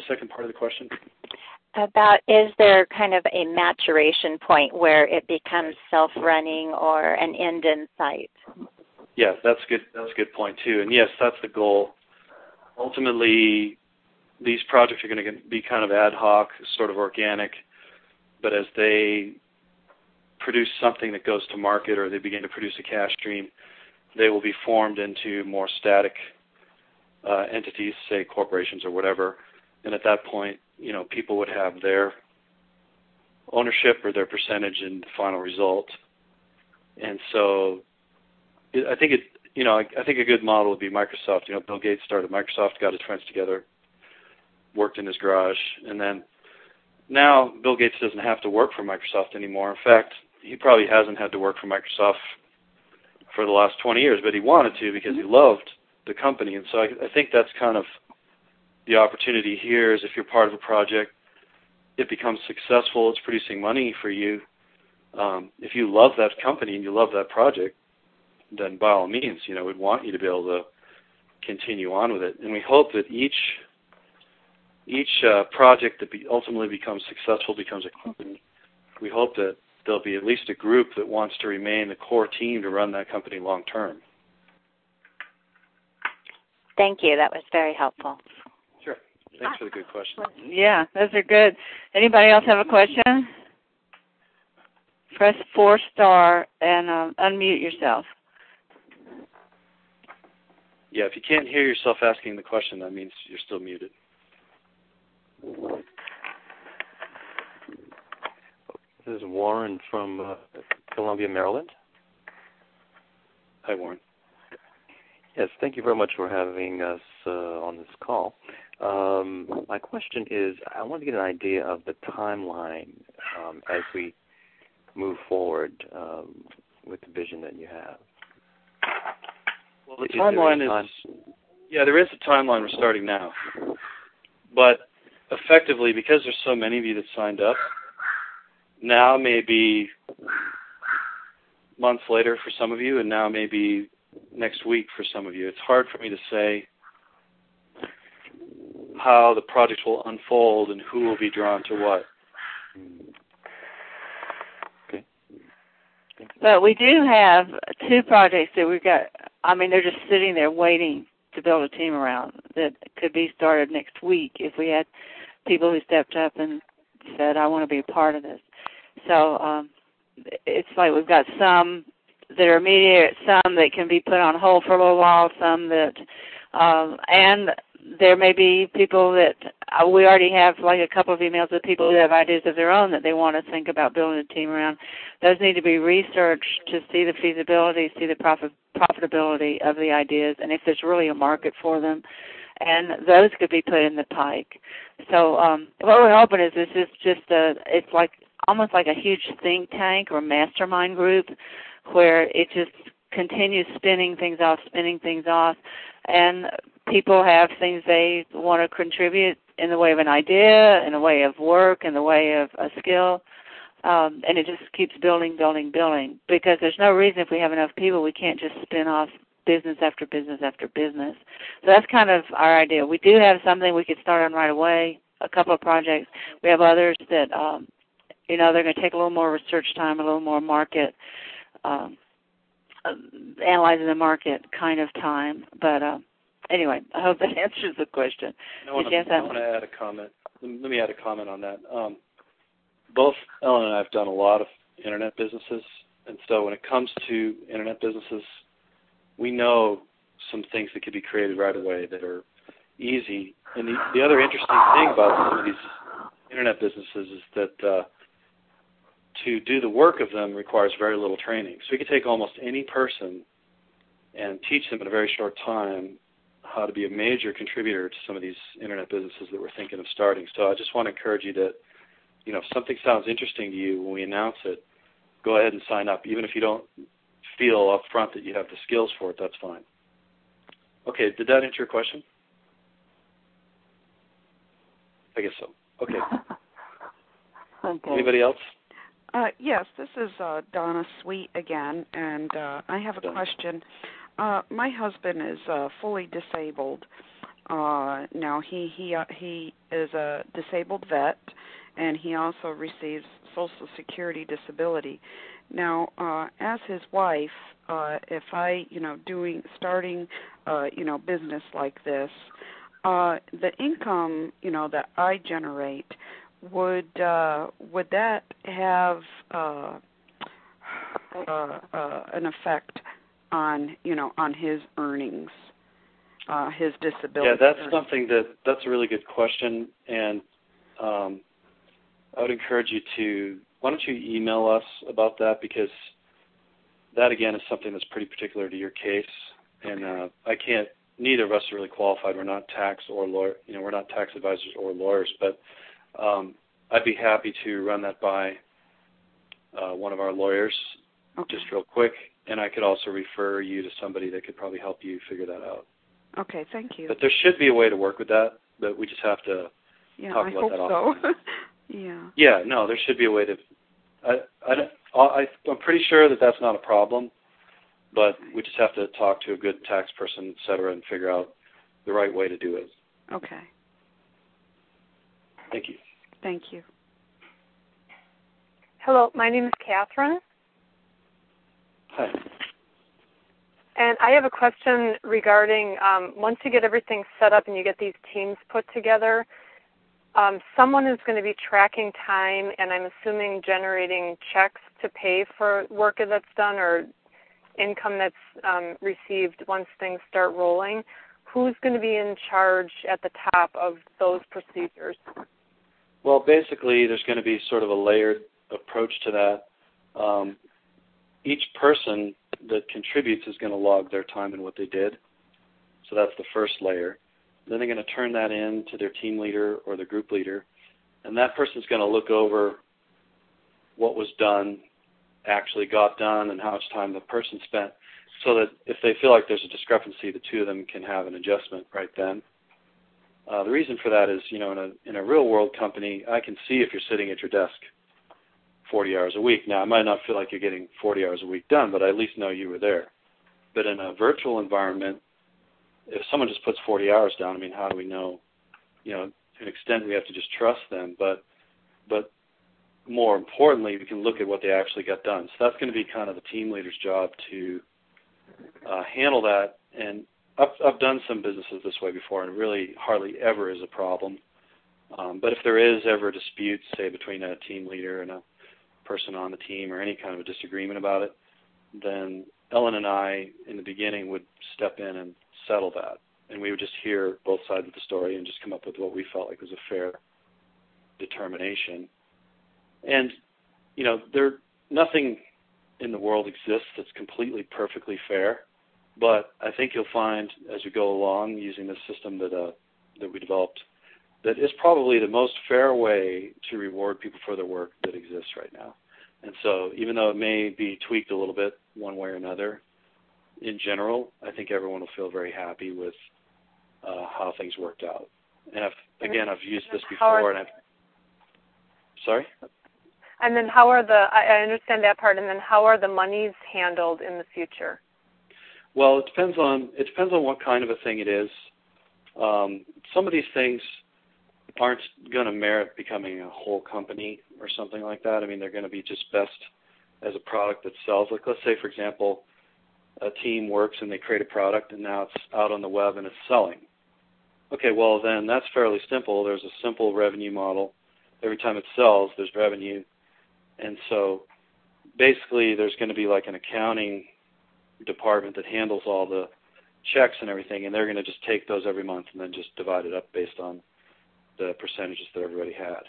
second part of the question? About, is there kind of a maturation point where it becomes self-running or an end in sight? Yeah, that's good. That's a good point too. And yes, that's the goal. Ultimately, these projects are going to be kind of ad hoc, sort of organic, but as they produce something that goes to market or they begin to produce a cash stream, they will be formed into more static entities, say corporations or whatever. And at that point, people would have their ownership or their percentage in the final result. And so I think a good model would be Microsoft. Bill Gates started Microsoft, got his friends together, worked in his garage, and then now Bill Gates doesn't have to work for Microsoft anymore. In fact, he probably hasn't had to work for Microsoft for the last 20 years, but he wanted to because he loved the company. And so I think that's kind of the opportunity here is if you're part of a project, it becomes successful, it's producing money for you. If you love that company and you love that project, then by all means, we'd want you to be able to continue on with it. And we hope that each project that ultimately becomes successful becomes a company. We hope that there'll be at least a group that wants to remain the core team to run that company long term. Thank you. That was very helpful. Sure. Thanks for the good question. Yeah, those are good. Anybody else have a question? Press 4 star and unmute yourself. Yeah, if you can't hear yourself asking the question, that means you're still muted. This is Warren from Columbia, Maryland. Hi, Warren. Yes, thank you very much for having us on this call. My question is, I want to get an idea of the timeline as we move forward with the vision that you have. Well, the timeline is, there is a timeline. We're starting now. But effectively, because there's so many of you that signed up, now may be months later for some of you, and now maybe next week for some of you. It's hard for me to say how the project will unfold and who will be drawn to what. Okay. But we do have 2 projects that we've got. They're just sitting there waiting to build a team around that could be started next week if we had people who stepped up and said, I want to be a part of this. So it's like we've got some that are immediate, some that can be put on hold for a little while, some that, and there may be people that we already have like a couple of emails with people who have ideas of their own that they want to think about building a team around. Those need to be researched to see the feasibility, see the profitability of the ideas, and if there's really a market for them. And those could be put in the pike. So what we're hoping is this is just it's like almost like a huge think tank or mastermind group where it just continues spinning things off, and people have things they want to contribute in the way of an idea, in the way of work, in the way of a skill, and it just keeps building, because there's no reason if we have enough people we can't just spin off business after business after business. So that's kind of our idea. We do have something we could start on right away, a couple of projects. We have others that, they're going to take a little more research time, a little more market, analyzing the market kind of time. But anyway, I hope that answers the question. I want to add a comment. Let me add a comment on that. Both Ellen and I have done a lot of Internet businesses, and so when it comes to Internet businesses, we know some things that could be created right away that are easy. And the other interesting thing about some of these Internet businesses is that to do the work of them requires very little training. So we could take almost any person and teach them in a very short time how to be a major contributor to some of these Internet businesses that we're thinking of starting. So I just want to encourage you that, if something sounds interesting to you when we announce it, go ahead and sign up. Even if you don't feel up front that you have the skills for it, that's fine. Okay, did that answer your question? I guess so. Okay. Okay. Anybody else? Yes, this is Donna Sweet again, and I have a question. My husband is fully disabled, Now he is a disabled vet, and he also receives Social Security disability. Now, as his wife, if I, starting, business like this, the income, that I generate, would that have an effect on, on his earnings, his disability? Yeah, that's a really good question, and I would encourage you to, why don't you email us about that, because that, again, is something that's pretty particular to your case, and neither of us are really qualified. We're not tax or lawyer, we're not tax advisors or lawyers, but I'd be happy to run that by one of our lawyers, just real quick, and I could also refer you to somebody that could probably help you figure that out. Okay, thank you. But there should be a way to work with that, but we just have to talk about that often. So. Yeah. Yeah, no, there should be a way to. I'm pretty sure that that's not a problem, but we just have to talk to a good tax person, et cetera, and figure out the right way to do it. Okay. Thank you. Thank you. Hello, my name is Catherine. Hi. And I have a question regarding once you get everything set up and you get these teams put together, someone is going to be tracking time, and I'm assuming generating checks to pay for work that's done or income that's received once things start rolling. Who's going to be in charge at the top of those procedures? Well, basically, there's going to be sort of a layered approach to that. Each person that contributes is going to log their time and what they did. So that's the first layer. Then they're going to turn that in to their team leader or their group leader, and that person's going to look over what was done, actually got done, and how much time the person spent, so that if they feel like there's a discrepancy, the two of them can have an adjustment right then. The reason for that is, in a real-world company, I can see if you're sitting at your desk 40 hours a week. Now, I might not feel like you're getting 40 hours a week done, but I at least know you were there. But in a virtual environment, if someone just puts 40 hours down, how do we know? To an extent, we have to just trust them. But more importantly, we can look at what they actually got done. So that's going to be kind of the team leader's job to handle that. And I've done some businesses this way before, and really hardly ever is a problem. But if there is ever a dispute, say between a team leader and a person on the team, or any kind of a disagreement about it, then Ellen and I, in the beginning, would step in and settle that. And we would just hear both sides of the story and just come up with what we felt like was a fair determination. And, nothing in the world exists that's completely perfectly fair, but I think you'll find as we go along using this system that we developed, that is probably the most fair way to reward people for their work that exists right now. And so even though it may be tweaked a little bit one way or another, in general, I think everyone will feel very happy with how things worked out. And I've used this before. Sorry? And then how are I understand that part, and then how are the monies handled in the future? Well, it depends on what kind of a thing it is. Some of these things aren't going to merit becoming a whole company or something like that. They're going to be just best as a product that sells. Like, let's say, for example, a team works and they create a product and now it's out on the web and it's selling. Okay, well, then that's fairly simple. There's a simple revenue model. Every time it sells, there's revenue. And so basically there's going to be like an accounting department that handles all the checks and everything, and they're going to just take those every month and then just divide it up based on the percentages that everybody had.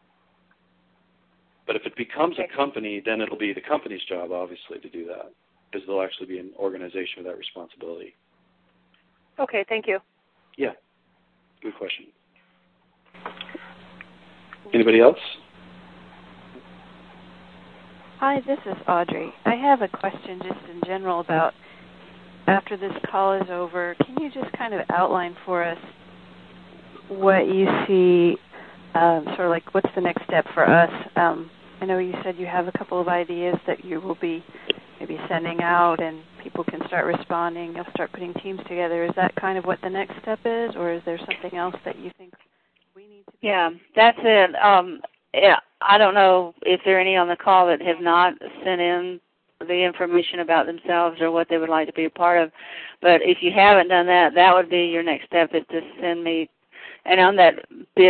But if it becomes a company, then it'll be the company's job, obviously, to do that, because there'll actually be an organization with that responsibility. Okay, thank you. Yeah, good question. Anybody else? Hi, this is Audrey. I have a question just in general about after this call is over, can you just kind of outline for us what you see, sort of like what's the next step for us? I know you said you have a couple of ideas that you will be maybe sending out and people can start responding, you'll start putting teams together. Is that kind of what the next step is, or is there something else that you think we need to do? Yeah, that's it. Yeah, I don't know if there are any on the call that have not sent in the information about themselves or what they would like to be a part of. But if you haven't done that, that would be your next step, is to send me. And on that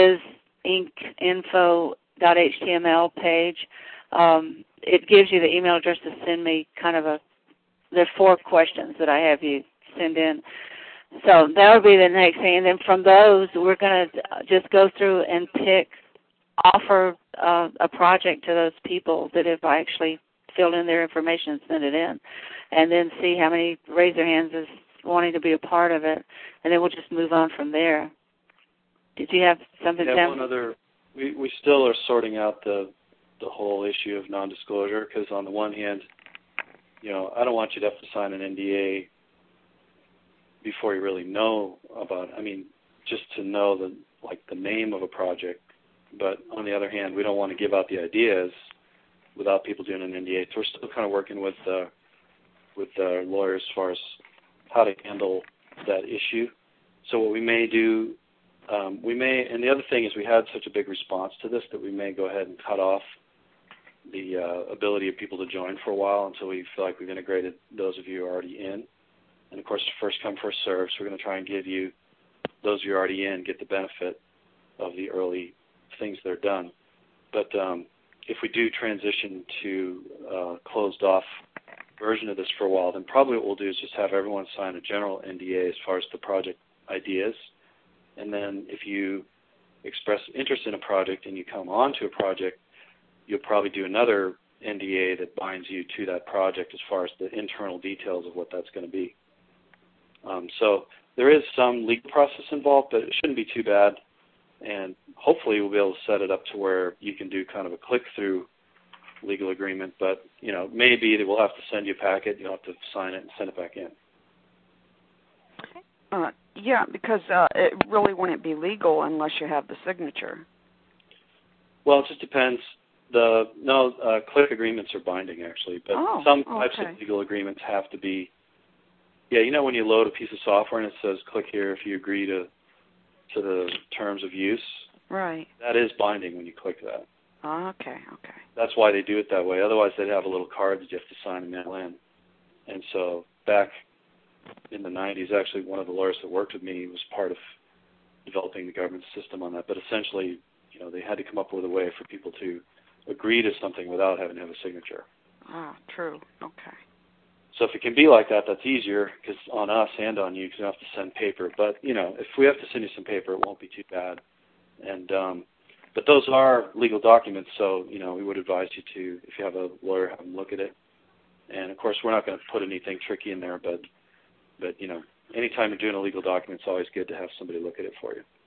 bizinfo.html page, it gives you the email address to send me kind of there are 4 questions that I have you send in. So that would be the next thing. And then from those, we're going to just go through and offer a project to those people that have actually filled in their information and sent it in, and then see how many raise their hands as wanting to be a part of it, and then we'll just move on from there. Did you have something, Tim? Yeah, one other. We still are sorting out the whole issue of non-disclosure, because on the one hand, I don't want you to have to sign an NDA before you really know about it. I mean, just to know the name of a project. But on the other hand, we don't want to give out the ideas without people doing an NDA. So we're still kind of working with our lawyers as far as how to handle that issue. So what we may do, and the other thing is we had such a big response to this that we may go ahead and cut off the ability of people to join for a while until we feel like we've integrated those of you who are already in. And of course, first come, first served. So we're going to try and give you, those who are already in, get the benefit of the early things that are done. But if we do transition to a closed-off version of this for a while, then probably what we'll do is just have everyone sign a general NDA as far as the project ideas. And then if you express interest in a project and you come on to a project, you'll probably do another NDA that binds you to that project as far as the internal details of what that's going to be. So there is some legal process involved, but it shouldn't be too bad. And hopefully we'll be able to set it up to where you can do kind of a click-through legal agreement. But, maybe we'll have to send you a packet. You'll have to sign it and send it back in. Yeah, because it really wouldn't be legal unless you have the signature. Well, it just depends. Click agreements are binding, actually. But some types of legal agreements have to be. Yeah, when you load a piece of software and it says, click here if you agree to the terms of use. Right. That is binding when you click that. Okay. That's why they do it that way. Otherwise, they'd have a little card that you have to sign and mail in. And so back in the 90s, actually, one of the lawyers that worked with me was part of developing the government system on that. But essentially, they had to come up with a way for people to agree to something without having to have a signature. True. Okay. So if it can be like that, that's easier because on us and on you, because you don't have to send paper. But, if we have to send you some paper, it won't be too bad. And but those are legal documents, so, we would advise you to, if you have a lawyer, have them look at it. And, of course, we're not going to put anything tricky in there, but anytime you're doing a legal document, it's always good to have somebody look at it for you.